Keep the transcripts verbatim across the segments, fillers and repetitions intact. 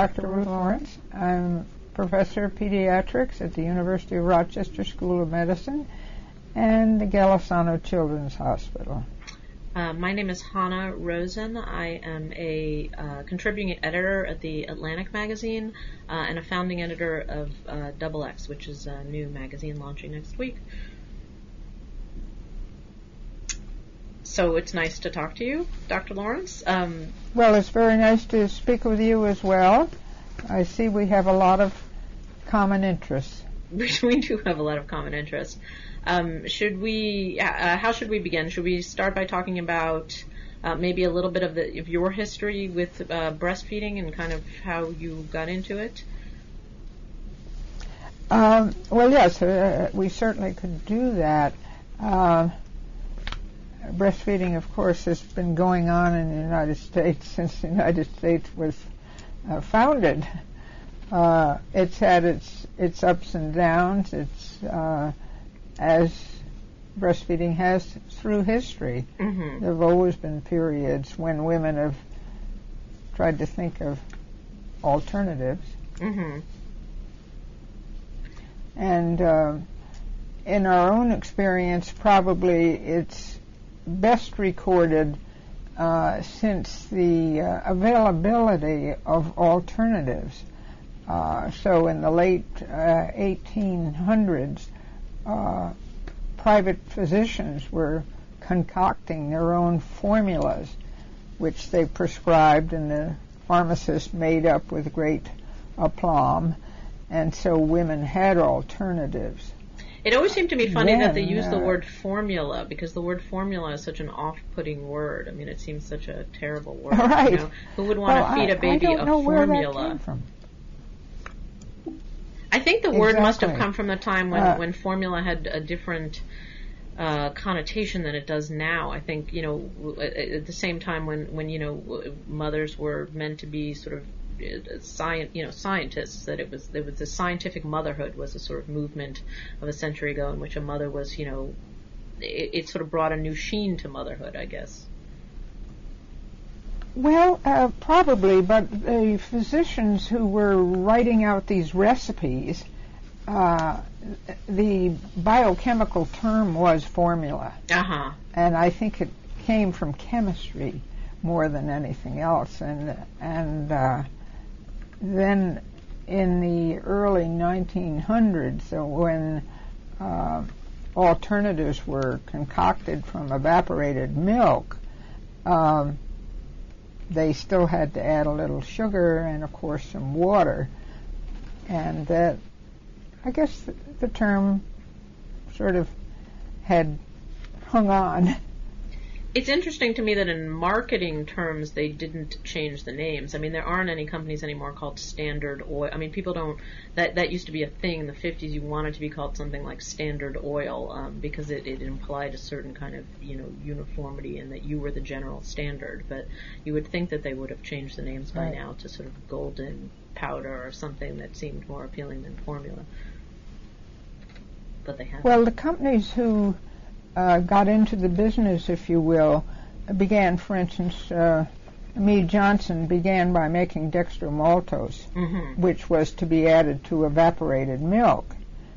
Doctor Ruth Lawrence. I'm professor of pediatrics at the University of Rochester School of Medicine and the Golisano Children's Hospital. Uh, my name is Hannah Rosen. I am a uh, contributing editor at the Atlantic magazine uh, and a founding editor of uh, Double X, which is a new magazine launching next week. So it's nice to talk to you, Doctor Lawrence. Um, well, it's very nice to speak with you as well. I see we have a lot of common interests. We do have a lot of common interests. Um, should we? Uh, how should we begin? Should we start by talking about uh, maybe a little bit of the of your history with uh, breastfeeding and kind of how you got into it? Um, well, yes, uh, we certainly could do that. Uh, breastfeeding, of course, has been going on in the United States since the United States was uh, founded. Uh, it's had its its ups and downs. It's uh, as breastfeeding has through history. Mm-hmm. There have always been periods when women have tried to think of alternatives. Mm-hmm. And uh, in our own experience, probably it's best recorded uh, since the uh, availability of alternatives. Uh, so in the late uh, eighteen hundreds, uh, private physicians were concocting their own formulas, which they prescribed and the pharmacist made up with great aplomb, and so women had alternatives. It always seemed to me funny then, that they use uh, the word formula, because the word formula is such an off-putting word. I mean, it seems such a terrible word. Right. You know? Who would want well, to feed I, a baby I don't a know formula? Where that came from. I think the word exactly. must have come from the time when, uh, when formula had a different uh, connotation than it does now. I think, you know, at the same time when, when you know, mothers were meant to be sort of science, you know, scientists, that it was, there was the scientific motherhood was a sort of movement of a century ago in which a mother was, you know, it, it sort of brought a new sheen to motherhood, I guess. Well, uh, probably, but the physicians who were writing out these recipes, uh, the biochemical term was formula. Uh-huh. And I think it came from chemistry more than anything else. And, and uh, then in the early nineteen hundreds, so when uh, alternatives were concocted from evaporated milk, um, they still had to add a little sugar and, of course, some water. And that, I guess the, the term sort of had hung on. It's interesting to me that in marketing terms they didn't change the names. I mean, there aren't any companies anymore called Standard Oil. I mean, people don't, that that used to be a thing in the fifties. You wanted to be called something like Standard Oil um, because it, it implied a certain kind of, you know, uniformity and that you were the general standard. But you would think that they would have changed the names by right. now to sort of Golden Powder or something that seemed more appealing than formula. But they haven't. Well, the companies who Uh, got into the business, if you will, began, for instance, uh, Mead Johnson began by making dextromaltose, mm-hmm. which was to be added to evaporated milk.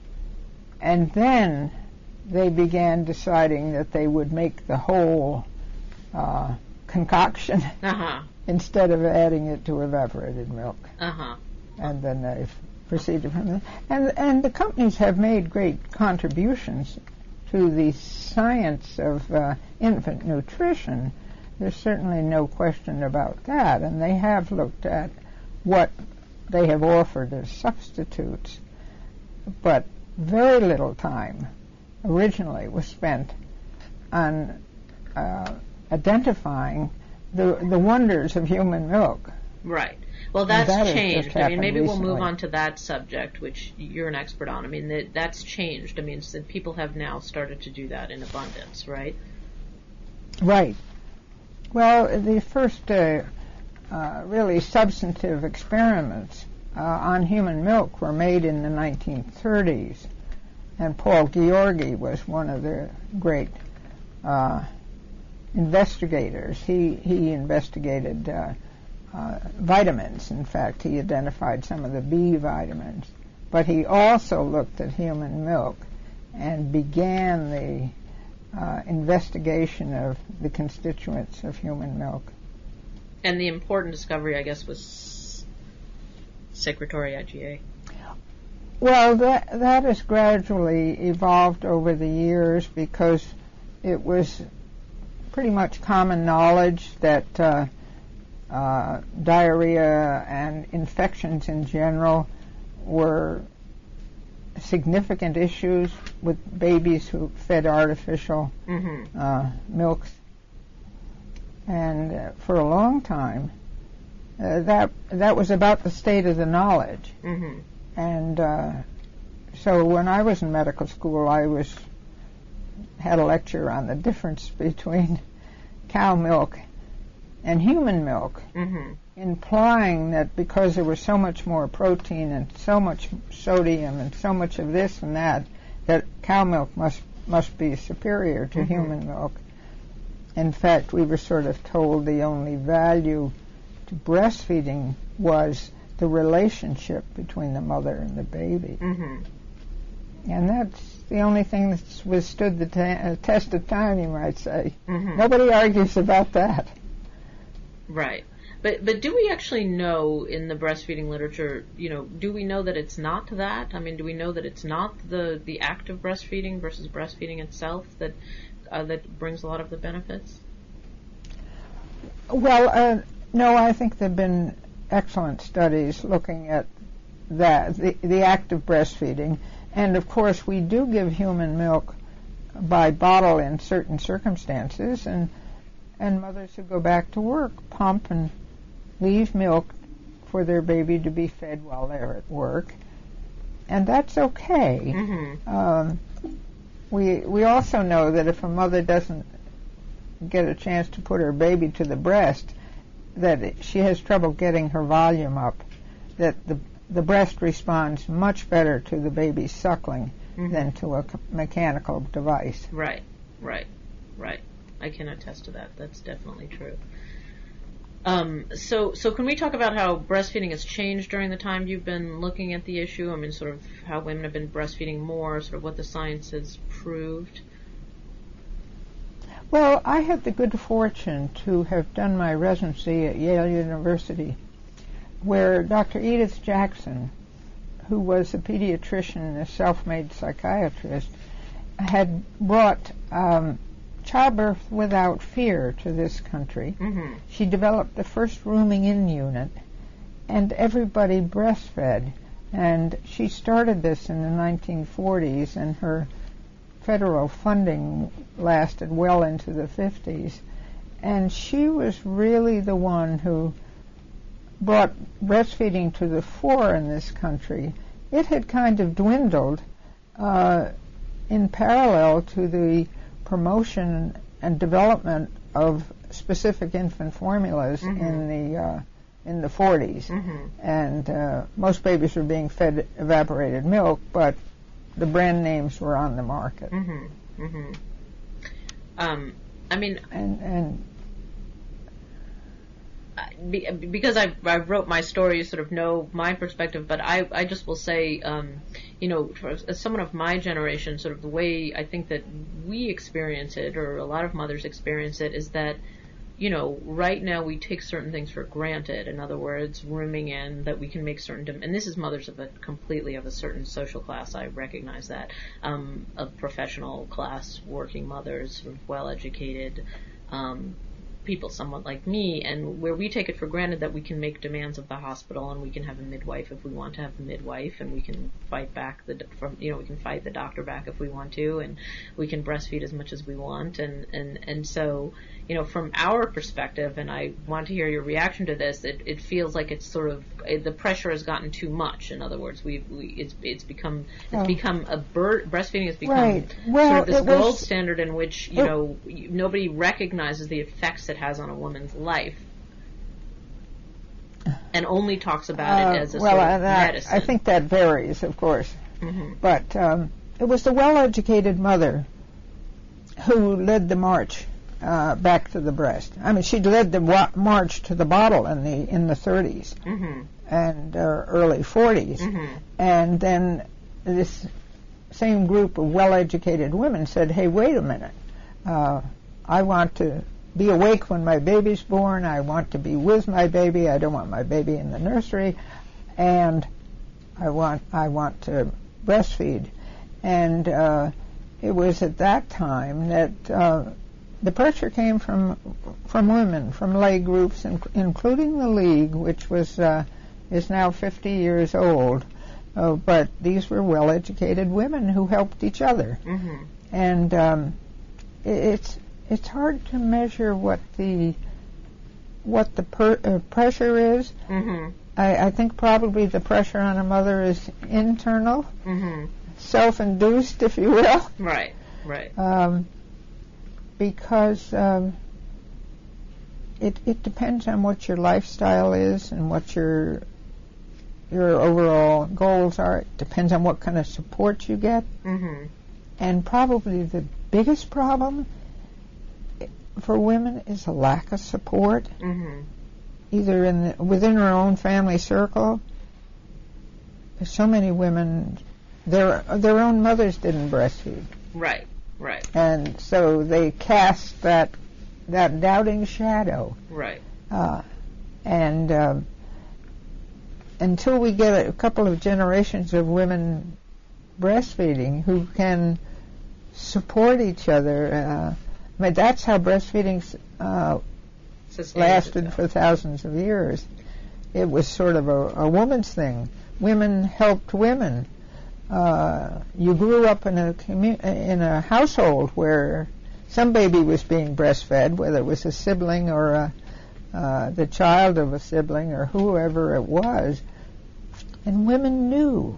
And then they began deciding that they would make the whole uh, concoction uh-huh. instead of adding it to evaporated milk. Uh-huh. And then they proceeded from there. And, and the companies have made great contributions to the science of uh, infant nutrition. There's certainly no question about that, and they have looked at what they have offered as substitutes, but very little time originally was spent on uh, identifying the the wonders of human milk. Right. Well, that's that changed. I mean, maybe recently. we'll move on to that subject, which you're an expert on. I mean, that, that's changed. I mean, so people have now started to do that in abundance, right? Right. Well, the first uh, uh, really substantive experiments uh, on human milk were made in the nineteen thirties, and Paul Gheorghi was one of the great uh, investigators. He he investigated uh, uh, vitamins. In fact, he identified some of the B vitamins. But he also looked at human milk and began the uh, investigation of the constituents of human milk. And the important discovery, I guess, was secretory IgA. Well, that that has gradually evolved over the years because it was pretty much common knowledge that uh, uh, diarrhea and infections in general were significant issues with babies who fed artificial mm-hmm. uh, milks. And uh, for a long time, uh, that that was about the state of the knowledge. Mm-hmm. And uh, so when I was in medical school, I was had a lecture on the difference between cow milk and human milk, mm-hmm. implying that because there was so much more protein and so much sodium and so much of this and that, that cow milk must must be superior to mm-hmm. human milk. In fact, we were sort of told the only value to breastfeeding was the relationship between the mother and the baby. Mm-hmm. And that's the only thing that's withstood the ta- uh, test of time, you might say. Mm-hmm. Nobody argues about that. Right. But but do we actually know in the breastfeeding literature, you know, do we know that it's not that? I mean, do we know that it's not the, the act of breastfeeding versus breastfeeding itself that uh, that brings a lot of the benefits? Well, uh, no, I think there have been excellent studies looking at that, the, the act of breastfeeding. And, of course, we do give human milk by bottle in certain circumstances, and and mothers who go back to work pump and leave milk for their baby to be fed while they're at work. And that's okay. Mm-hmm. Um, we we also know that if a mother doesn't get a chance to put her baby to the breast, that she has trouble getting her volume up, that the the breast responds much better to the baby's suckling mm-hmm. than to a mechanical device. Right, right, right. I can attest to that. That's definitely true. Um, so, so can we talk about how breastfeeding has changed during the time you've been looking at the issue? I mean, sort of how women have been breastfeeding more, sort of what the science has proved? Well, I had the good fortune to have done my residency at Yale University, where Doctor Edith Jackson, who was a pediatrician and a self-made psychiatrist, had brought um, childbirth without fear to this country. Mm-hmm. She developed the first rooming-in unit, and everybody breastfed. And she started this in the nineteen forties, and her federal funding lasted well into the fifties. And she was really the one who brought breastfeeding to the fore in this country. It had kind of dwindled uh, in parallel to the promotion and development of specific infant formulas mm-hmm. in the uh, in the forties, mm-hmm. and uh, most babies were being fed evaporated milk, but the brand names were on the market. Mm-hmm. Mm-hmm. Um, I mean, and and. Because I I wrote my story, you sort of know my perspective, but I, I just will say, um, you know, for, as someone of my generation, sort of the way I think that we experience it, or a lot of mothers experience it, is that, you know, right now we take certain things for granted. In other words, rooming in, that we can make certain, dem- and this is mothers of a completely of a certain social class, I recognize that, um, of professional class, working mothers, sort of well-educated, um, people somewhat like me, and where we take it for granted that we can make demands of the hospital, and we can have a midwife if we want to have a midwife, and we can fight back the from you know we can fight the doctor back if we want to, and we can breastfeed as much as we want, and and and so, you know, from our perspective, and I want to hear your reaction to this, it, it feels like it's sort of it, the pressure has gotten too much. In other words, we we it's it's become it's oh. become a bur- breastfeeding has become right. well, sort of this gold was, standard in which you it, know nobody recognizes the effects it has on a woman's life, and only talks about uh, it as a well, sort uh, of that, medicine. I think that varies, of course, mm-hmm. but um, it was the well-educated mother who led the march uh, back to the breast. I mean, she'd led the wa- march to the bottle in the in the thirties mm-hmm. and uh, early forties, mm-hmm. and then this same group of well-educated women said, "Hey, wait a minute! Uh, I want to be awake when my baby's born. I want to be with my baby. I don't want my baby in the nursery, and I want I want to breastfeed." And uh, it was at that time that uh, the pressure came from from women, from lay groups, in, including the League, which was uh, is now fifty years old. Uh, but these were well-educated women who helped each other, mm-hmm. and um, it, it's it's hard to measure what the what the per, uh, pressure is. Mm-hmm. I, I think probably the pressure on a mother is internal, mm-hmm. self-induced, if you will. Right, right. Um, because um, it it depends on what your lifestyle is and what your your overall goals are. It depends on what kind of support you get. Mm-hmm. And probably the biggest problem for women is a lack of support, mm-hmm. either in the, within her own family circle. There's so many women, their their own mothers didn't breastfeed. Right, right. And so they cast that that doubting shadow. Right. Uh, and um, until we get a couple of generations of women breastfeeding who can support each other, uh, I mean, that's how breastfeeding uh, lasted itself. for thousands of years. It was sort of a, a woman's thing. Women helped women. Uh, you grew up in a commu- in a household where some baby was being breastfed, whether it was a sibling or a, uh, the child of a sibling or whoever it was, and women knew.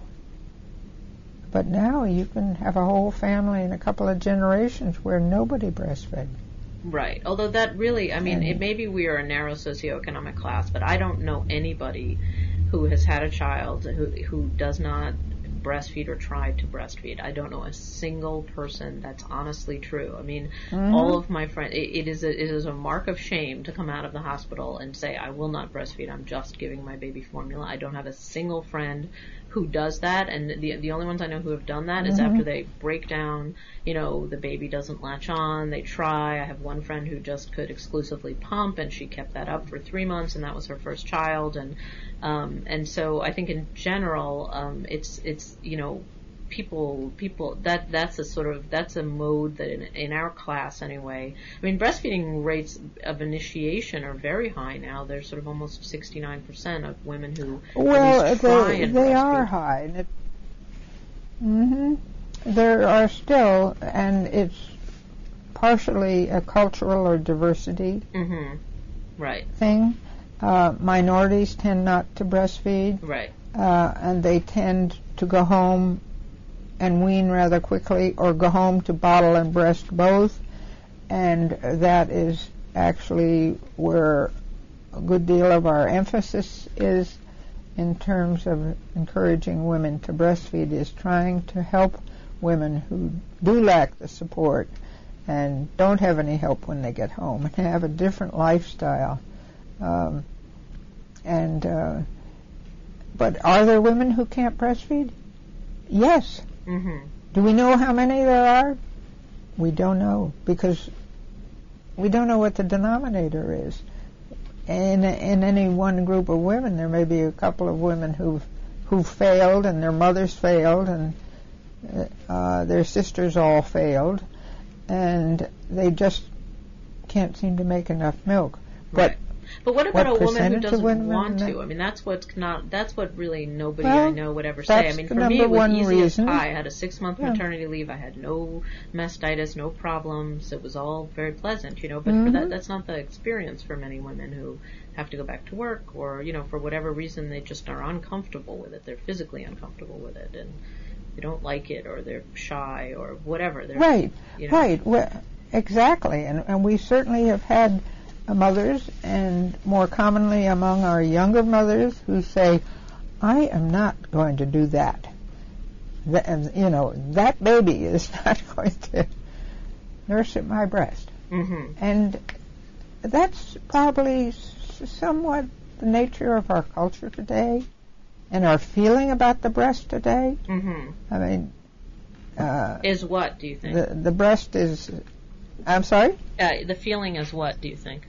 But now you can have a whole family and a couple of generations where nobody breastfed. Right. Although that really, I mean, And it, maybe we are a narrow socioeconomic class, but I don't know anybody who has had a child who who does not breastfeed or try to breastfeed. I don't know a single person that's honestly true. I mean, mm-hmm. all of my friends, it, it is a, it is a mark of shame to come out of the hospital and say, I will not breastfeed. I'm just giving my baby formula. I don't have a single friend who does that, and the the only ones I know who have done that is mm-hmm. after they break down, you know, the baby doesn't latch on, they try. I have one friend who just could exclusively pump, and she kept that up for three months, and that was her first child, and um, and so I think in general, um, it's it's you know, people people that that's a sort of that's a mode that in, in our class anyway. I mean, breastfeeding rates of initiation are very high now. There's sort of almost sixty-nine percent of women who well at least try they, and they breastfeed. are high. And it, mm-hmm. There are still, and it's partially a cultural or diversity mm-hmm. right thing. Uh, minorities tend not to breastfeed, right, uh, and they tend to go home and wean rather quickly, or go home to bottle and breast both, and that is actually where a good deal of our emphasis is in terms of encouraging women to breastfeed, is trying to help women who do lack the support and don't have any help when they get home and have a different lifestyle. Um, and uh, but are there women who can't breastfeed? Yes. mm-hmm. Do we know how many there are? We don't know, because we don't know what the denominator is. In in any one group of women, there may be a couple of women who've who failed, and their mothers failed, and uh, their sisters all failed, and they just can't seem to make enough milk. But right. But what about what a woman who doesn't women want to? I mean, that's what's not. That's what really nobody well, I know would ever say. I mean, for me, it was easy reason. as pie. I had a six-month yeah. maternity leave. I had no mastitis, no problems. It was all very pleasant, you know. But mm-hmm. for that, that's not the experience for many women who have to go back to work, or you know, for whatever reason, they just are uncomfortable with it. They're physically uncomfortable with it, and they don't like it, or they're shy, or whatever. They're, right, you know. right, well, exactly. And and we certainly have had mothers, and more commonly among our younger mothers, who say, I am not going to do that. that. You know, that baby is not going to nurse at my breast. Mm-hmm. And that's probably s- somewhat the nature of our culture today and our feeling about the breast today. Mm-hmm. I mean... Uh, is what, do you think? The, the breast is... I'm sorry? Uh, the feeling is what, do you think?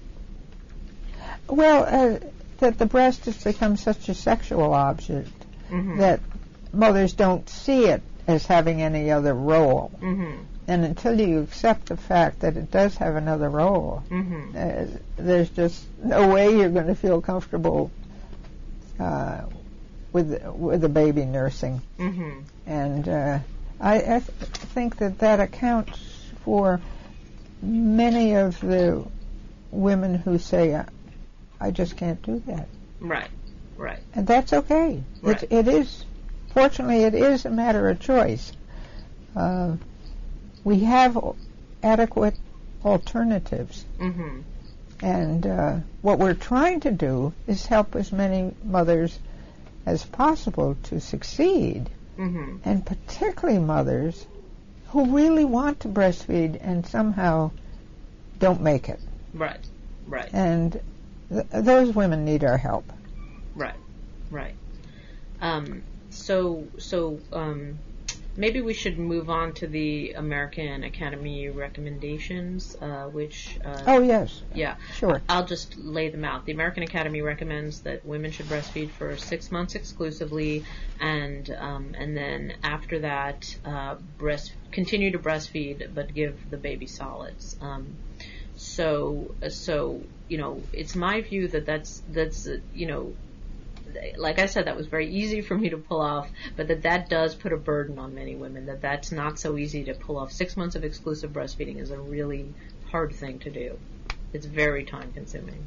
Well, uh, that the breast has become such a sexual object mm-hmm. that mothers don't see it as having any other role. Mm-hmm. And until you accept the fact that it does have another role, mm-hmm. uh, there's just no way you're going to feel comfortable uh, with with a baby nursing. Mm-hmm. And uh, I, I th- think that that accounts for many of the women who say, I, I just can't do that. Right, right. And that's okay. Right. It, it is, fortunately, it is a matter of choice. Uh, we have adequate alternatives. Mm-hmm. And uh, what we're trying to do is help as many mothers as possible to succeed. Mm-hmm. And particularly mothers who really want to breastfeed and somehow don't make it. Right, right. And th- those women need our help. Right, right. Um, so, so um, maybe we should move on to the American Academy recommendations, uh, which... Uh, oh, yes. Yeah. Sure. I'll just lay them out. The American Academy recommends that women should breastfeed for six months exclusively, and um, and then after that, uh, breast continue to breastfeed, but give the baby solids. Um, so, so you know, it's my view that that's that's uh, you know, like I said, that was very easy for me to pull off, but that that does put a burden on many women. That that's not so easy to pull off. Six months of exclusive breastfeeding is a really hard thing to do. It's very time consuming.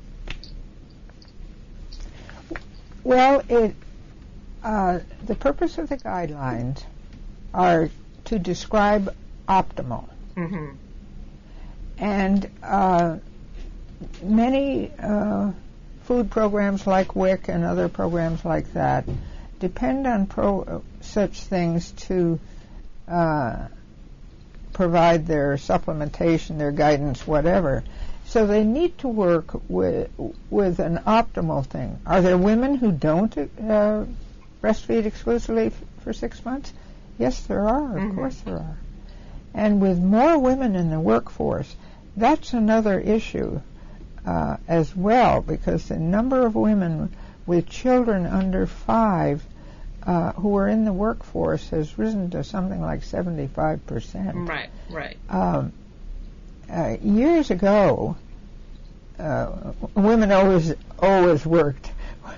Well, it uh, the purpose of the guidelines are to describe optimal. Mm-hmm. And uh, many uh, food programs like W I C and other programs like that depend on pro- such things to uh, provide their supplementation, their guidance, whatever. So they need to work with with an optimal thing. Are there women who don't uh, breastfeed exclusively f- for six months? Yes, there are. Mm-hmm. Of course there are. And with more women in the workforce, that's another issue uh, as well, because the number of women with children under five uh, who are in the workforce has risen to something like seventy-five percent. Right, right. Um, uh, years ago, uh, women always always worked.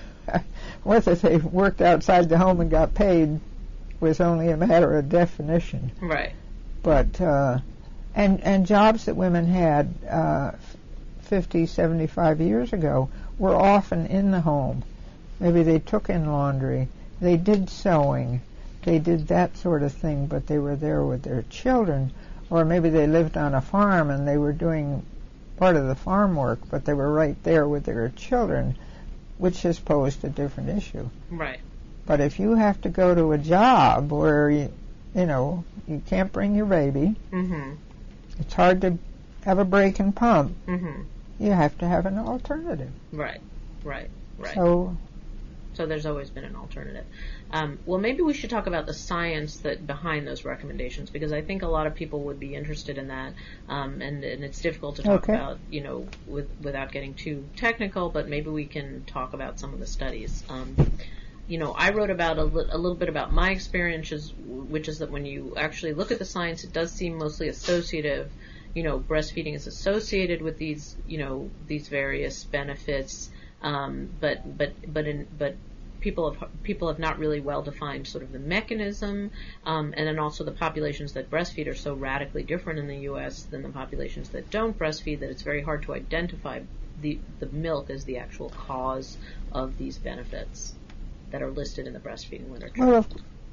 Whether they worked outside the home and got paid was only a matter of definition. Right. But uh, and and jobs that women had uh, fifty, seventy-five years ago were often in the home. Maybe they took in laundry, they did sewing, they did that sort of thing, but they were there with their children. Or maybe they lived on a farm and they were doing part of the farm work, but they were right there with their children, which has posed a different issue. Right. But if you have to go to a job where you, you know, you can't bring your baby, mm-hmm. it's hard to have a break and pump, mm-hmm. you have to have an alternative. Right, right, right. So, so there's always been an alternative. Um, well, maybe we should talk about the science that behind those recommendations, because I think a lot of people would be interested in that, um, and, and it's difficult to talk okay. about, you know, with, without getting too technical, but maybe we can talk about some of the studies. Um, you know, I wrote about a, li- a little bit about my experiences, which is that when you actually look at the science, it does seem mostly associative. You know, breastfeeding is associated with these, you know, these various benefits, um, but but but in but people have people have not really well defined sort of the mechanism, um, and then also the populations that breastfeed are so radically different in the U S than the populations that don't breastfeed that it's very hard to identify the the milk as the actual cause of these benefits that are listed in the breastfeeding literature. Well, of,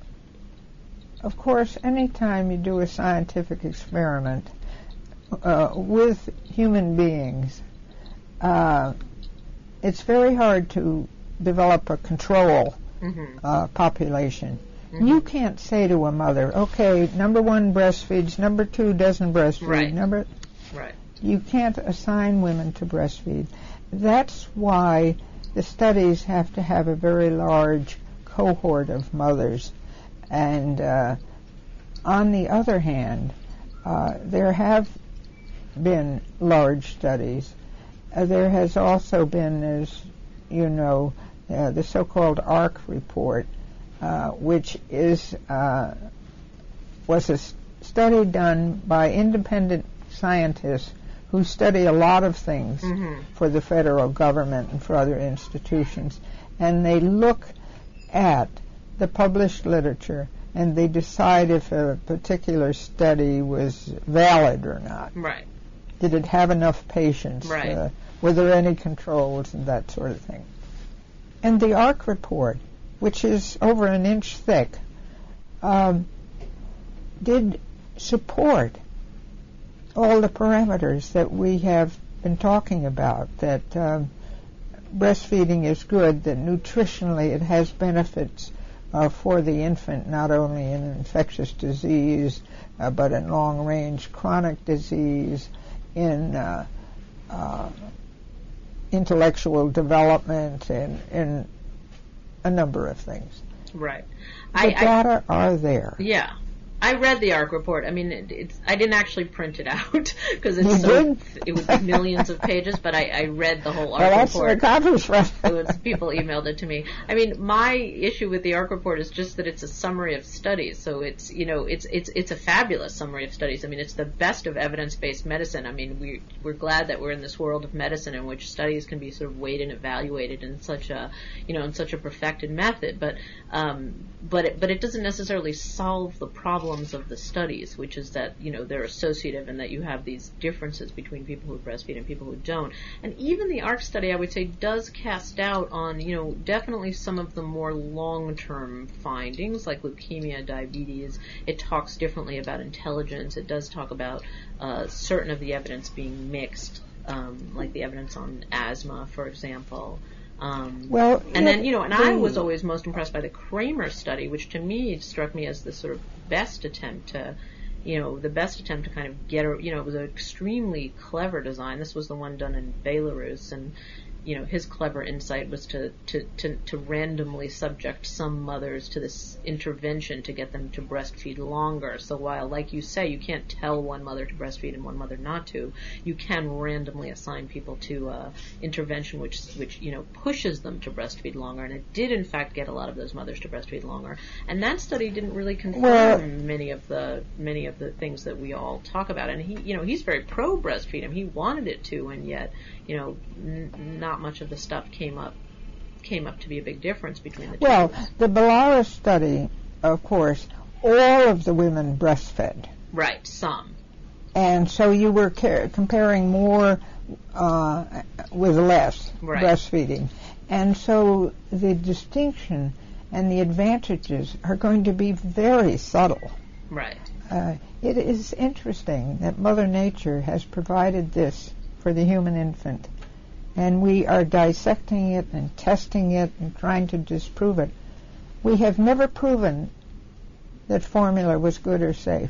of course, anytime you do a scientific experiment uh, with human beings, uh, it's very hard to develop a control mm-hmm. uh, population. Mm-hmm. You can't say to a mother, okay, number one breastfeeds, number two doesn't breastfeed, right. number... Right. you can't assign women to breastfeed. That's why the studies have to have a very large cohort of mothers. And uh, on the other hand, uh, there have been large studies. Uh, there has also been, as you know, uh, the so-called ARC report, uh, which is uh, was a s- study done by independent scientists who study a lot of things mm-hmm. for the federal government and for other institutions, and they look at the published literature and they decide if a particular study was valid or not. Right. Did it have enough patients? Right. Uh, were there any controls and that sort of thing? And the ARC report, which is over an inch thick, um, did support all the parameters that we have been talking about, that um, breastfeeding is good, that nutritionally it has benefits uh, for the infant, not only in infectious disease, uh, but in long-range chronic disease, in uh, uh, intellectual development, and in a number of things. Right. The I, data I, are there. Yeah. I read the ARC report. I mean, it, it's, I didn't actually print it out because it's you so did? it was millions of pages. But I, I read the whole ARC well, that's report. the conference from. It was people emailed it to me. I mean, my issue with the ARC report is just that it's a summary of studies. So it's you know it's it's it's a fabulous summary of studies. I mean, it's the best of evidence-based medicine. I mean, we we're glad that we're in this world of medicine in which studies can be sort of weighed and evaluated in such a you know in such a perfected method. But um, but it, but it doesn't necessarily solve the problems of the study. Which is that, you know, they're associative and that you have these differences between people who breastfeed and people who don't. And even the ARC study, I would say, does cast doubt on, you know, definitely some of the more long-term findings, like leukemia, diabetes. It talks differently about intelligence. It does talk about uh, certain of the evidence being mixed, um, like the evidence on asthma, for example. Um, well, and then, you know, and I was always most impressed by the Kramer study, which to me struck me as the sort of best attempt to, you know, the best attempt to kind of get, a, you know, it was an extremely clever design. This was the one done in Belarus, and, you know, his clever insight was to, to, to, to randomly subject some mothers to this intervention to get them to breastfeed longer. So while, like you say, you can't tell one mother to breastfeed and one mother not to, you can randomly assign people to uh, intervention which, which, you know, pushes them to breastfeed longer. And it did, in fact, get a lot of those mothers to breastfeed longer. And that study didn't really confirm well, many of the many of the things that we all talk about. And he, you know, he's very pro breastfeeding. He wanted it to, and yet, you know, n- not much of the stuff came up came up to be a big difference between the two. Well, the Belarus study, of course, all of the women breastfed. Right, some. And so you were ca- comparing more uh, with less right. breastfeeding. And so the distinction and the advantages are going to be very subtle. Right. Uh, it is interesting that Mother Nature has provided this for the human infant, and we are dissecting it and testing it and trying to disprove it. We have never proven that formula was good or safe.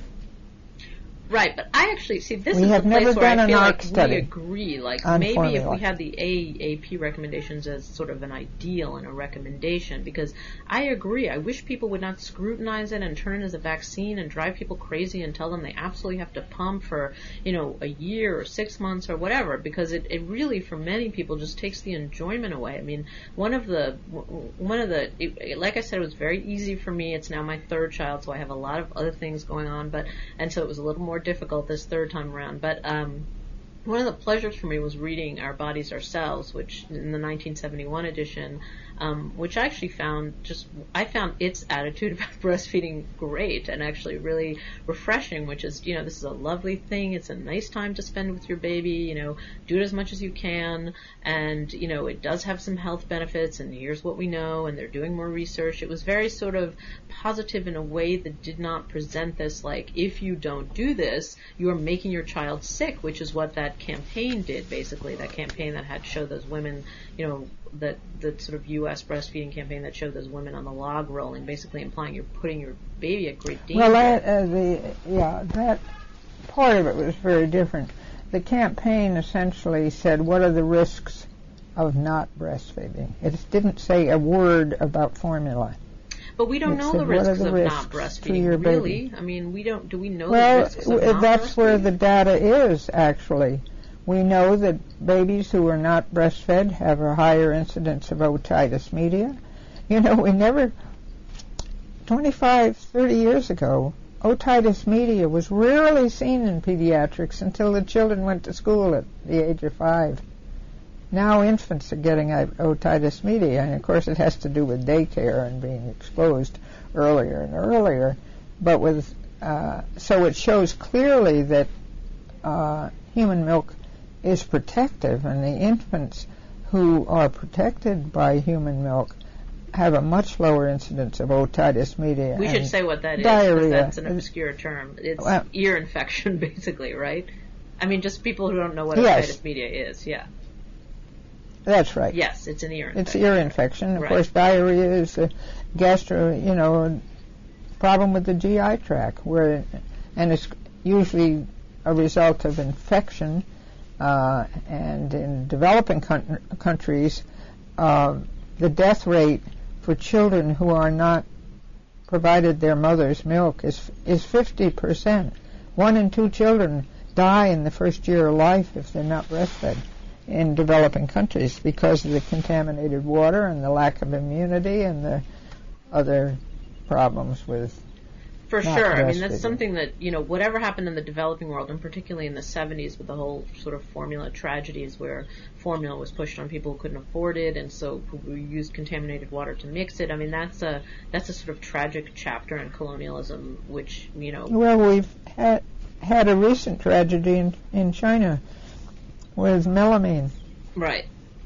Right, but I actually see this we is have the place never where done I an feel ARC like study we agree. Like maybe formula. if we had the A A P recommendations as sort of an ideal and a recommendation, because I agree. I wish people would not scrutinize it and turn it as a vaccine and drive people crazy and tell them they absolutely have to pump for, you know, a year or six months or whatever, because it, it really, for many people, just takes the enjoyment away. I mean, one of the, one of the, it, like I said, it was very easy for me. It's now my third child, so I have a lot of other things going on, but, and so it was a little more difficult this third time around. But um, one of the pleasures for me was reading Our Bodies, Ourselves, which in the nineteen seventy-one edition, um, which I actually found just, I found its attitude about breastfeeding great and actually really refreshing, which is, you know, this is a lovely thing. It's a nice time to spend with your baby, you know, do it as much as you can. And, you know, it does have some health benefits, and here's what we know, and they're doing more research. It was very sort of positive in a way that did not present this like, if you don't do this, you are making your child sick, which is what that campaign did, basically, that campaign that had showed those women, you know, that the sort of U S breastfeeding campaign that showed those women on the log rolling, basically implying you're putting your baby at great danger. Well, that, uh, the, yeah, that part of it was very different. the campaign essentially said, what are the risks of not breastfeeding? It didn't say a word about formula. But we don't It know said, the what are risks the of risks not to breastfeeding, your really. baby? I mean, we don't. Do we know Well, the risks of w- not that's where breastfeeding? the data is, actually. We know that babies who are not breastfed have a higher incidence of otitis media. You know, we never, twenty-five, thirty years ago, otitis media was rarely seen in pediatrics until the children went to school at the age of five. Now infants are getting otitis media, and of course it has to do with daycare and being exposed earlier and earlier. But with uh, so it shows clearly that uh, human milk is protective, and the infants who are protected by human milk have a much lower incidence of otitis media. We and should say what that is, diarrhea. because that's an obscure term. It's Well, ear infection, basically, right? I mean, just people who don't know what Yes. otitis media is, yeah. That's right. Yes, it's an ear infection. It's ear infection. Of Right. course, diarrhea is a gastro, you know, problem with the G I tract, where, and it's usually a result of infection. Uh, and in developing con- countries, uh, the death rate for children who are not provided their mother's milk is is fifty percent. One in two children die in the first year of life if they're not breastfed in developing countries because of the contaminated water and the lack of immunity and the other problems with For not sure. I mean, breastfeeding. that's something that, you know, whatever happened in the developing world, and particularly in the seventies with the whole sort of formula tragedies where formula was pushed on people who couldn't afford it, and so we used contaminated water to mix it. I mean, that's a that's a sort of tragic chapter in colonialism, which, you know... Well, we've had, had a recent tragedy in, in China with melamine. Right.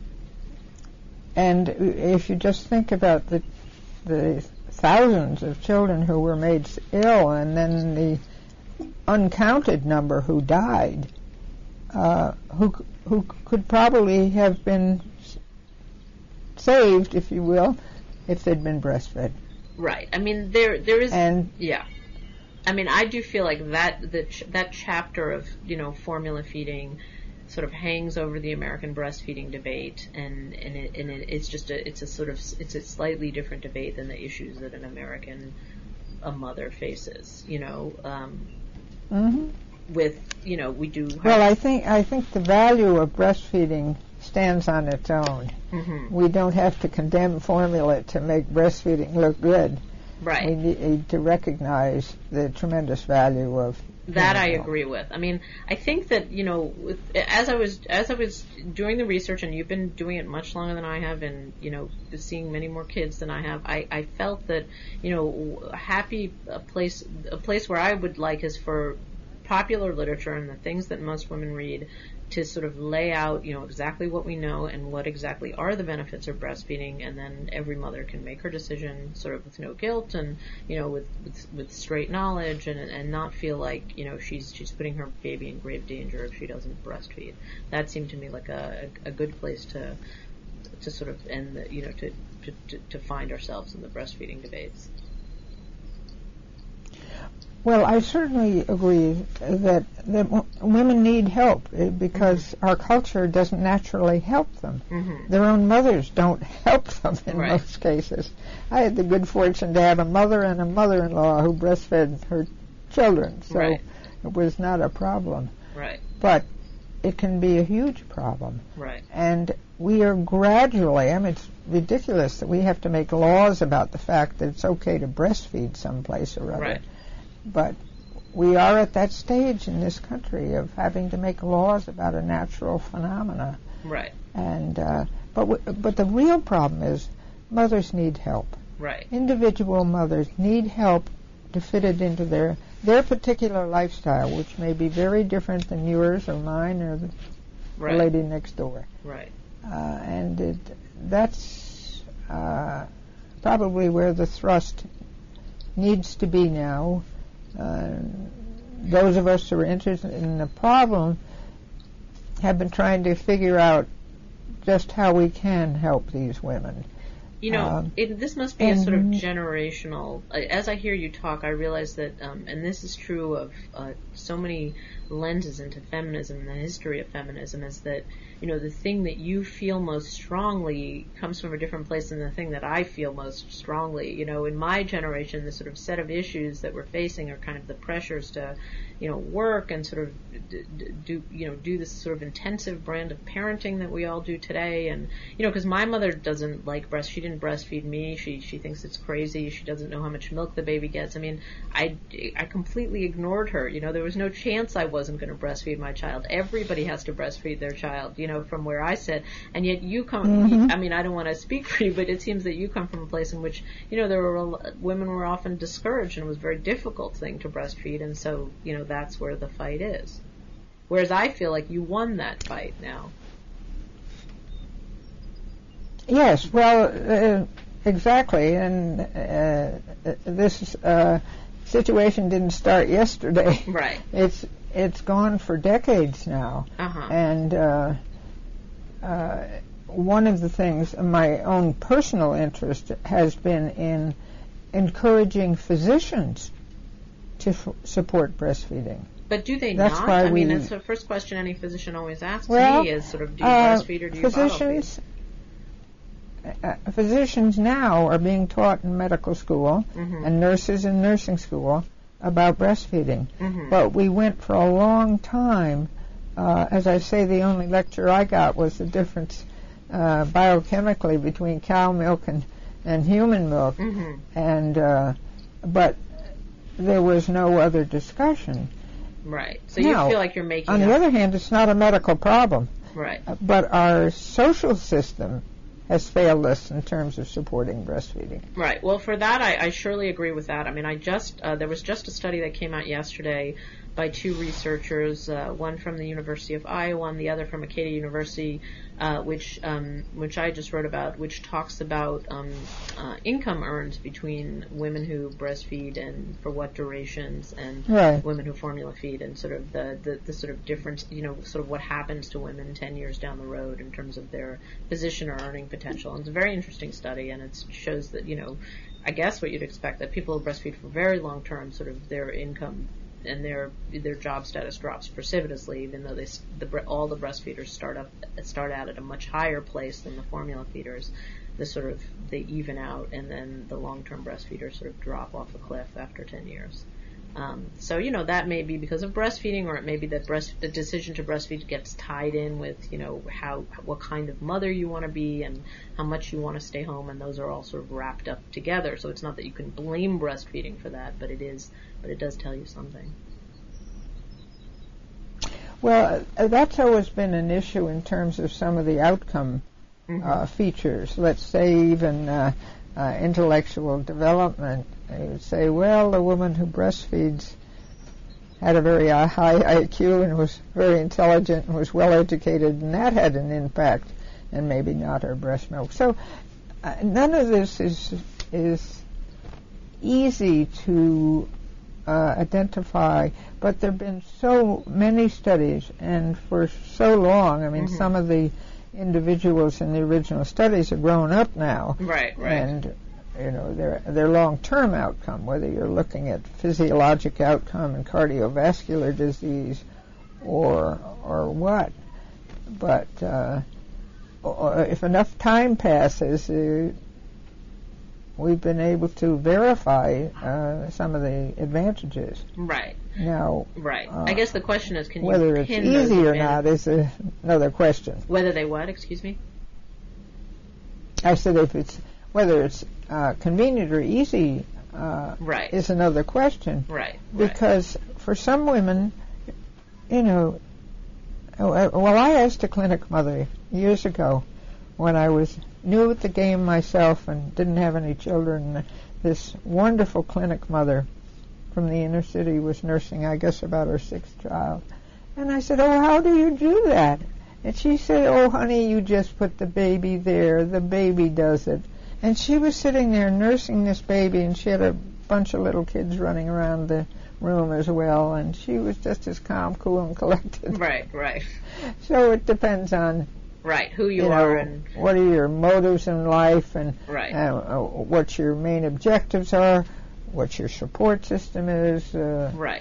And if you just think about the the thousands of children who were made ill, and then the uncounted number who died, uh, who who could probably have been saved, if you will, if they'd been breastfed. Right. I mean, there there is... And yeah. I mean, I do feel like that the ch- that chapter of, you know, formula feeding sort of hangs over the American breastfeeding debate, and and, it, and it, it's just a it's a sort of it's a slightly different debate than the issues that an American a mother faces. You know, um, mm-hmm. with you know we do. Have, well, I think I think the value of breastfeeding stands on its own. Mm-hmm. We don't have to condemn formula to make breastfeeding look good. Right. We need to recognize the tremendous value of that. I milk. agree with. I mean, I think that, you know, with, as I was as I was doing the research, and you've been doing it much longer than I have, and, you know, seeing many more kids than I have, I, I felt that, you know, a happy a place a place where I would like is for popular literature and the things that most women read to sort of lay out, you know, exactly what we know and what exactly are the benefits of breastfeeding, and then every mother can make her decision sort of with no guilt and, you know, with with, with straight knowledge, and and not feel like, you know, she's she's putting her baby in grave danger if she doesn't breastfeed. That seemed to me like a a good place to to sort of end the, you know, to to, to, to find ourselves in the breastfeeding debates. Well, I certainly agree that, that w- women need help uh, because Mm-hmm. our culture doesn't naturally help them. Mm-hmm. Their own mothers don't help them in Right. most cases. I had the good fortune to have a mother and a mother-in-law who breastfed her children, so Right. it was not a problem. Right. But it can be a huge problem. Right. And we are gradually, I mean, it's ridiculous that we have to make laws about the fact that it's okay to breastfeed someplace or other. Right. But we are at that stage in this country of having to make laws about a natural phenomena. Right. And uh, but w- but the real problem is mothers need help. Right. Individual mothers need help to fit it into their their particular lifestyle, which may be very different than yours or mine or the Right. lady next door. Right. Uh, and it, that's uh, probably where the thrust needs to be now. Uh, those of us who are interested in the problem have been trying to figure out just how we can help these women. You know, Um, it, this must be a sort of and- generational. Uh, as I hear you talk, I realize that, um, and this is true of uh, so many lenses into feminism and the history of feminism is that, you know, the thing that you feel most strongly comes from a different place than the thing that I feel most strongly. You know, in my generation, the sort of set of issues that we're facing are kind of the pressures to, you know, work and sort of d- d- do, you know, do this sort of intensive brand of parenting that we all do today. And, you know, because my mother doesn't like breast, she didn't breastfeed me. She, she thinks it's crazy. She doesn't know how much milk the baby gets. I mean, I, I completely ignored her. You know, there was no chance I wasn't going to breastfeed my child. Everybody has to breastfeed their child, you know, from where I sit. And yet you come, mm-hmm. I mean, I don't want to speak for you, but it seems that you come from a place in which, you know, there were, women were often discouraged and it was a very difficult thing to breastfeed. And so, you know, that's where the fight is. Whereas I feel like you won that fight now. Yes, well, uh, exactly. And uh, this uh, situation didn't start yesterday. Right. It's it's gone for decades now. Uh-huh. And uh, uh, one of the things, my own personal interest has been in encouraging physicians to f- support breastfeeding. But do they that's not? Why I mean, we, that's the first question any physician always asks well, me is sort of, do you uh, breastfeed or do you physicians, bottle feed? Uh, physicians now are being taught in medical school mm-hmm. and nurses in nursing school about breastfeeding. Mm-hmm. But we went for a long time. Uh, as I say, the only lecture I got was the difference uh, biochemically between cow milk and, and human milk. Mm-hmm. And uh, but there was no other discussion. Right. So now, you feel like you're making on up. the other hand, it's not a medical problem. Right. Uh, but our social system has failed us in terms of supporting breastfeeding. Right. Well, for that, I, I surely agree with that. I mean, I just uh, there was just a study that came out yesterday by two researchers, uh, one from the University of Iowa and the other from Acadia University, uh, which um, which I just wrote about, which talks about um, uh, income earned between women who breastfeed and for what durations, and right. women who formula feed, and sort of the, the, the sort of difference, you know, sort of what happens to women ten years down the road in terms of their position or earning potential. And it's a very interesting study, and it shows that, you know, I guess what you'd expect, that people who breastfeed for very long term, sort of their income and their their job status drops precipitously, even though they the all the breastfeeders start up start out at a much higher place than the formula feeders. The sort of they even out, and then the long-term breastfeeders sort of drop off a cliff after ten years. Um, so you know that may be because of breastfeeding, or it may be that breast the decision to breastfeed gets tied in with, you know, how what kind of mother you want to be and how much you want to stay home, and those are all sort of wrapped up together. So it's not that you can blame breastfeeding for that, but it is, but it does tell you something. Well, uh, that's always been an issue in terms of some of the outcome mm-hmm. uh, features. Let's say even uh, uh, intellectual development. They would say, well, the woman who breastfeeds had a very uh, high I Q and was very intelligent and was well educated, and that had an impact, and maybe not her breast milk. So uh, none of this is is easy to uh, identify, but there have been so many studies, and for so long, I mean, mm-hmm. some of the individuals in the original studies are grown up now. Right, right. And you know, their their long-term outcome, whether you're looking at physiologic outcome and cardiovascular disease or or what. But uh, if enough time passes, uh, we've been able to verify uh, some of the advantages. Right. Now, right. Uh, I guess the question is, can you whether it's pin easy those or not is a, another question. Whether they what? Excuse me. I said if it's whether it's uh, convenient or easy uh, right. is another question. Right. Because right. for some women, you know, well, I asked a clinic mother years ago when I was new at the game myself and didn't have any children. This wonderful clinic mother from the inner city was nursing, I guess, about her sixth child. And I said, oh, how do you do that? And she said, oh, honey, you just put the baby there. The baby does it. And she was sitting there nursing this baby, and she had a bunch of little kids running around the room as well, and she was just as calm, cool, and collected. Right, right. So it depends on right who you, you are know, and what are your motives in life, and right. uh, uh, what your main objectives are, what your support system is. Uh, right.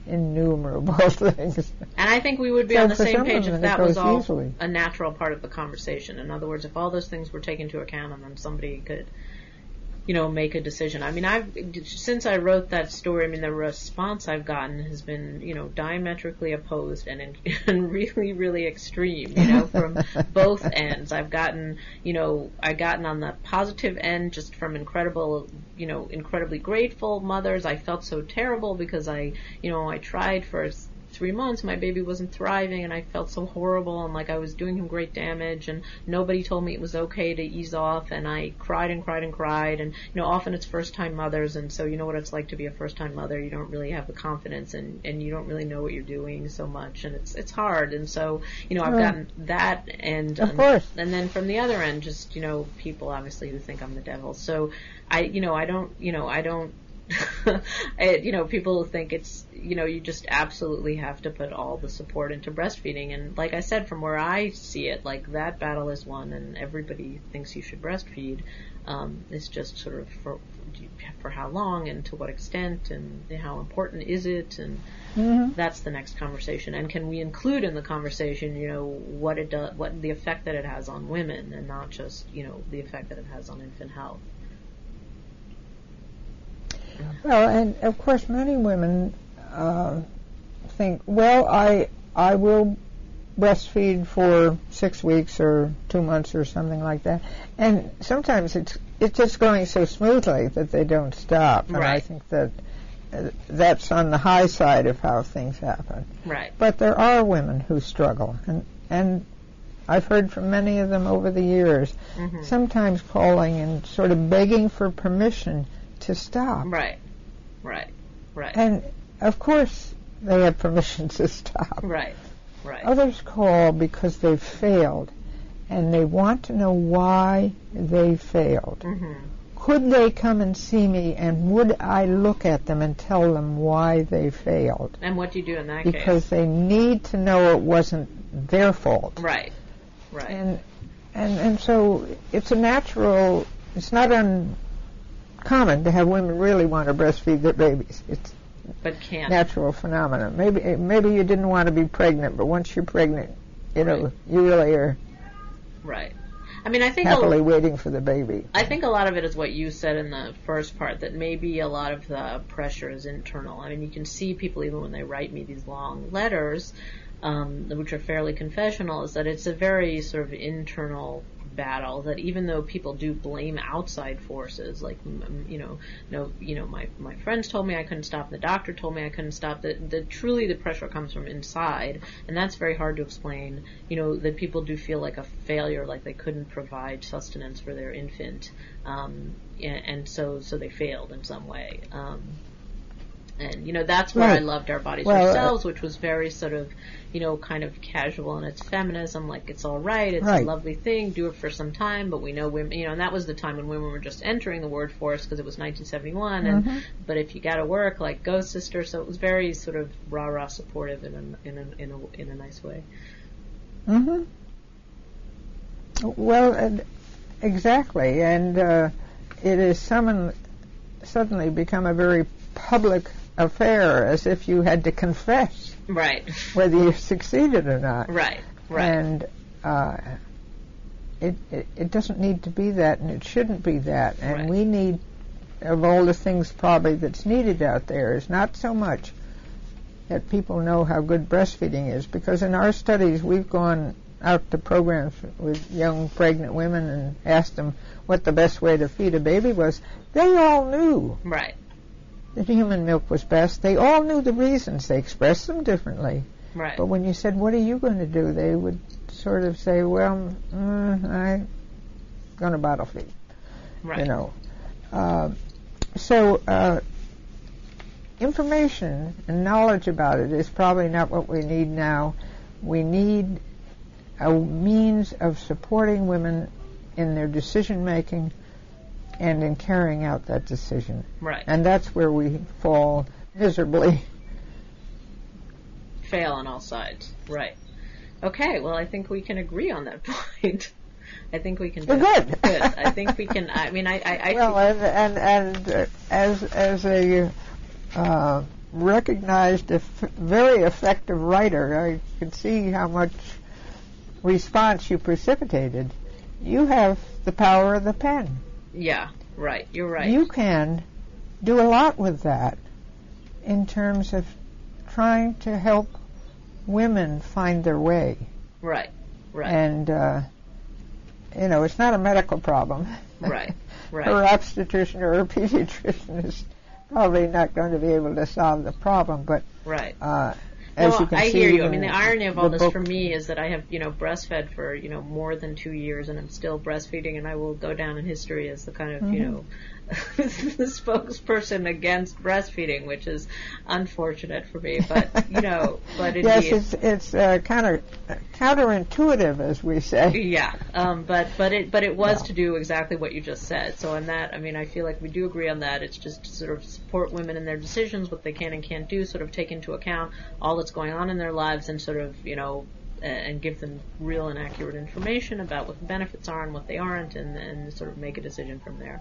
innumerable things. And I think we would be so on the same some page women, if it that was goes all easily. a natural part of the conversation. In other words, if all those things were taken into account and then somebody could, you know, make a decision. I mean, I've, since I wrote that story, I mean, the response I've gotten has been, you know, diametrically opposed and, and really, really extreme, you know, from both ends. I've gotten, you know, I've gotten on the positive end just from incredible, you know, incredibly grateful mothers. I felt so terrible because I, you know, I tried for three months, my baby wasn't thriving, and I felt so horrible, and like I was doing him great damage, and nobody told me it was okay to ease off, and I cried and cried and cried, and you know, often it's first-time mothers, and so you know what it's like to be a first-time mother. You don't really have the confidence, and and you don't really know what you're doing so much, and it's it's hard, and so you know, I've gotten that, and of course, and then from the other end, just you know, people obviously who think I'm the devil. So I, you know, I don't, you know, I don't. I, you know, people think it's, you know, you just absolutely have to put all the support into breastfeeding. And like I said, from where I see it, like that battle is won and everybody thinks you should breastfeed. Um, it's just sort of for, for how long and to what extent and how important is it, and mm-hmm. that's the next conversation. And can we include in the conversation, you know, what it does, what the effect that it has on women, and not just, you know, the effect that it has on infant health. Well, and of course, many women uh, think, well, I I will breastfeed for six weeks or two months or something like that, and sometimes it's it's just going so smoothly that they don't stop. And right. I think that uh, that's on the high side of how things happen. Right. But there are women who struggle, and and I've heard from many of them over the years, mm-hmm. sometimes calling and sort of begging for permission to stop. Right, right, right. And, of course, they have permission to stop. Right, right. Others call because they've failed, and they want to know why they failed. Mm-hmm. Could they come and see me, and would I look at them and tell them why they failed? And what do you do in that because case? Because they need to know it wasn't their fault. Right, right. And, and, and so it's a natural, it's not un... common to have women really want to breastfeed their babies. It's but can't. Natural phenomenon. Maybe maybe you didn't want to be pregnant, but once you're pregnant, you know, right. you really are right. I mean, I think happily a, waiting for the baby. I think a lot of it is what you said in the first part, that maybe a lot of the pressure is internal. I mean, you can see people even when they write me these long letters, um, which are fairly confessional, is that it's a very sort of internal battle, that even though people do blame outside forces, like, you know, no, you know, my, my friends told me I couldn't stop, the doctor told me I couldn't stop, that, that truly the pressure comes from inside, and that's very hard to explain, you know, that people do feel like a failure, like they couldn't provide sustenance for their infant, um, and, and so, so they failed in some way. Um, and, you know, that's where right. I loved Our Bodies, well, Ourselves, which was very sort of, you know, kind of casual in its feminism, like it's all right, it's right. a lovely thing, do it for some time, but we know women, you know, and that was the time when women were just entering the workforce because it was nineteen seventy-one, mm-hmm. and but if you got to work, like, go sister, so it was very sort of rah-rah supportive in a, in a, in a, in a nice way. Mm-hmm. Well, uh, exactly, and uh, it has summon, suddenly become a very public affair, as if you had to confess right whether you succeeded or not. Right, right. And uh, it, it it doesn't need to be that, and it shouldn't be that. And right. we need, of all the things probably that's needed out there, is not so much that people know how good breastfeeding is, because in our studies we've gone out to programs with young pregnant women and asked them what the best way to feed a baby was. They all knew. Right. That human milk was best. They all knew the reasons. They expressed them differently. Right. But when you said, what are you going to do? They would sort of say, well, mm, I'm going to bottle feed. Right. You know. Uh, so uh, information and knowledge about it is probably not what we need now. We need a means of supporting women in their decision-making and in carrying out that decision. Right. And that's where we fall miserably. Fail on all sides. Right. Okay, well, I think we can agree on that point. I think we can do Good. Good. I think we can, I mean, I... I, I well, and, and, and uh, as, as a uh, recognized a f- very effective writer. I could see how much response you precipitated. You have the power of the pen. Yeah, right. You're right. You can do a lot with that in terms of trying to help women find their way. Right, right. And, uh, you know, it's not a medical problem. Right, right. Her obstetrician or her pediatrician is probably not going to be able to solve the problem, but right. Uh, as no, you can I see hear you. I mean, the irony of all the this book, for me is that I have, you know, breastfed for, you know, more than two years, and I'm still breastfeeding, and I will go down in history as the kind of, mm-hmm. you know, the spokesperson against breastfeeding, which is unfortunate for me. But you know, but yes, indeed, it's it's uh, counter counterintuitive, as we say. Yeah, um, but but it but it was yeah. to do exactly what you just said. So in that, I mean, I feel like we do agree on that. It's just to sort of support women in their decisions, what they can and can't do, sort of take into account all that's going on in their lives, and sort of, you know, and give them real and accurate information about what the benefits are and what they aren't, and, and sort of make a decision from there.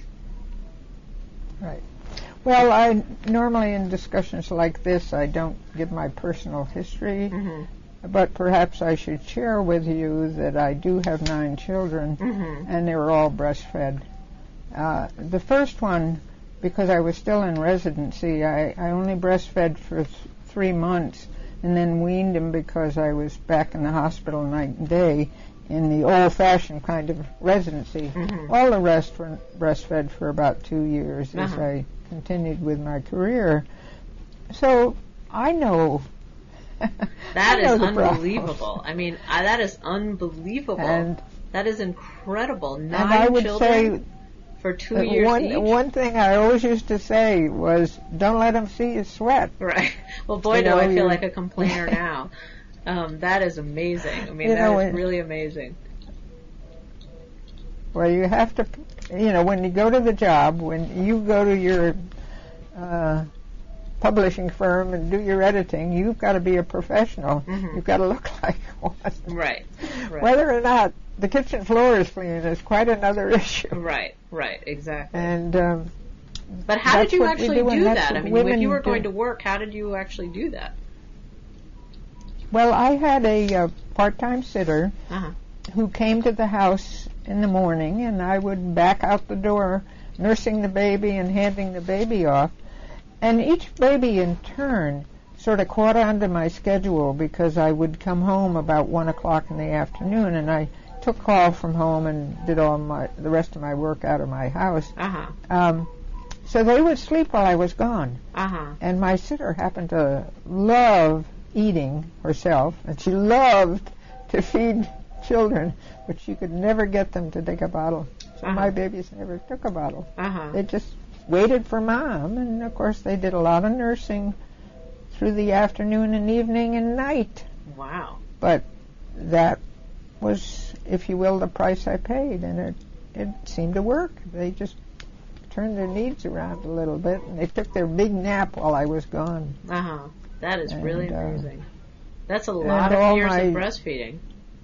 Right. Well, I normally in discussions like this, I don't give my personal history, mm-hmm. but perhaps I should share with you that I do have nine children, mm-hmm. and they were all breastfed. Uh, the first one, because I was still in residency, I, I only breastfed for th- three months and then weaned him because I was back in the hospital night and day in the old-fashioned kind of residency. Mm-hmm. All the rest were breastfed for about two years uh-huh. as I continued with my career. So I know. That I know is the unbelievable. problems. I mean, I, that is unbelievable. And, that is incredible. Nine and I would children say for two years one, each? One thing I always used to say was, don't let them see you sweat. Right. Well, boy, you do know, I feel like a complainer now. Um, that is amazing. I mean, you that know, is really amazing. Well, you have to, you know, when you go to the job, when you go to your uh, publishing firm and do your editing, you've got to be a professional. Mm-hmm. You've got to look like one. Right. right. Whether or not the kitchen floor is clean is quite another issue. Right, right, exactly. And um, But how did you actually do, do that? I mean, when you were do. going to work, how did you actually do that? Well, I had a uh, part-time sitter uh-huh. who came to the house in the morning, and I would back out the door nursing the baby and handing the baby off. And each baby in turn sort of caught on to my schedule because I would come home about one o'clock in the afternoon, and I took call from home and did all my the rest of my work out of my house. Uh-huh. Um, so they would sleep while I was gone. Uh-huh. And my sitter happened to love eating herself, and she loved to feed children, but she could never get them to take a bottle. So uh-huh. my babies never took a bottle. Uh-huh. They just waited for mom, and of course they did a lot of nursing through the afternoon and evening and night. Wow. But that was, if you will, the price I paid, and it, it seemed to work. They just turned their needs around a little bit, and they took their big nap while I was gone. Uh-huh. That is and, really uh, amazing. That's a lot of all years my, of breastfeeding.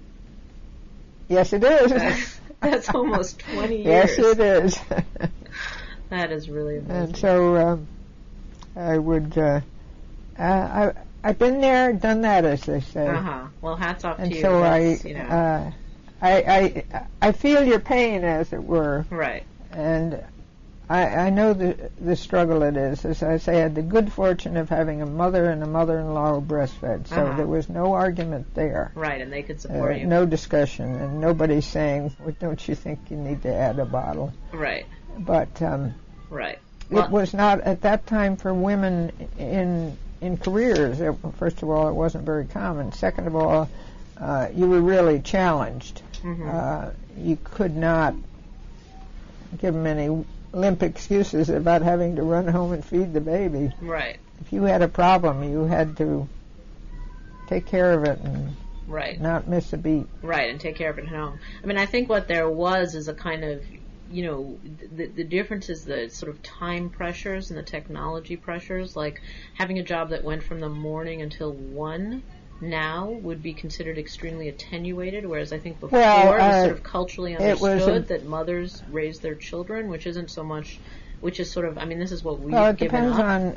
Yes, it is. That's, that's almost twenty Yes, years. it is. That is really amazing. And so um, I would, uh, uh, I, I've been there, done that, as they say. Uh-huh. Well, hats off and to you. so That's, I, you know. uh, I, I, I feel your pain, as it were. Right. And I, I know the the struggle it is. As I say, I had the good fortune of having a mother and a mother-in-law who breastfed, so uh-huh. there was no argument there. Right, and they could support uh, you. No discussion, and nobody saying, well, don't you think you need to add a bottle? Right. But um, right. Well, it was not, at that time, for women in in careers. It, first of all, it wasn't very common. Second of all, uh, you were really challenged. mm-hmm. Uh, you could not give them any limp excuses about having to run home and feed the baby. Right. If you had a problem, you had to take care of it and right. not miss a beat. Right, and take care of it at home. I mean, I think what there was is a kind of, you know, the, the difference is the sort of time pressures and the technology pressures. Like, having a job that went from the morning until one now would be considered extremely attenuated, whereas I think before well, uh, it was sort of culturally understood a, that mothers raise their children, which isn't so much, which is sort of, I mean, this is what we've well, it given depends up. on,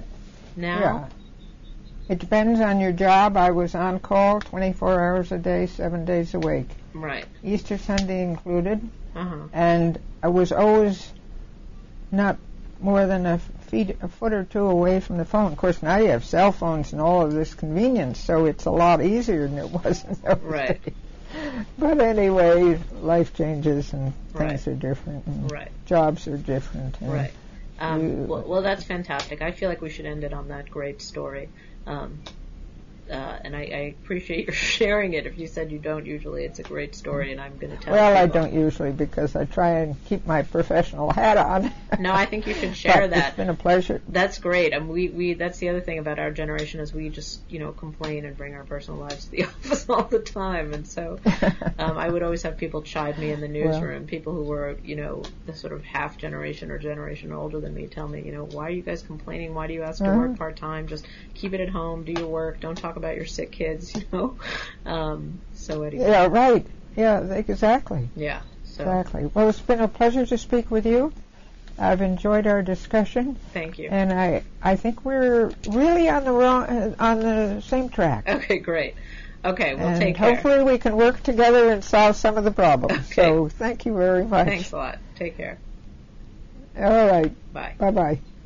now? Yeah. It depends on your job. I was on call twenty-four hours a day, seven days a week. Right. Easter Sunday included. Uh-huh. And I was always not more than a feet, a foot or two away from the phone. Of course, now you have cell phones and all of this convenience, so it's a lot easier than it was in those Right. days. But anyway, life changes and things Right. are different. And Right. jobs are different. And Right. Um, you- well, well, that's fantastic. I feel like we should end it on that great story. Um, uh, and I, I appreciate your sharing it. If you said you don't usually, it's a great story, and I'm going to tell Well, I people. don't usually because I try and keep my professional hat on. No, I think you should share But that. It's been a pleasure. That's great. And we, we that's the other thing about our generation is we just, you know, complain and bring our personal lives to the office all the time. And so um, I would always have people chide me in the newsroom, people who were, you know, the sort of half generation or generation older than me tell me, you know, why are you guys complaining? Why do you ask to Uh-huh. work part-time? Just keep it at home, do your work, don't talk about your sick kids, you know. Um, so anyway. Yeah, right. Yeah, exactly. Yeah. So Exactly. Well, it's been a pleasure to speak with you. I've enjoyed our discussion, thank you. and I I think we're really on the wrong uh, on the same track. Okay, great. Okay, well, and take care. hopefully we can work together and solve some of the problems. Okay. So thank you very much. Thanks a lot. Take care. All right. Bye. Bye bye.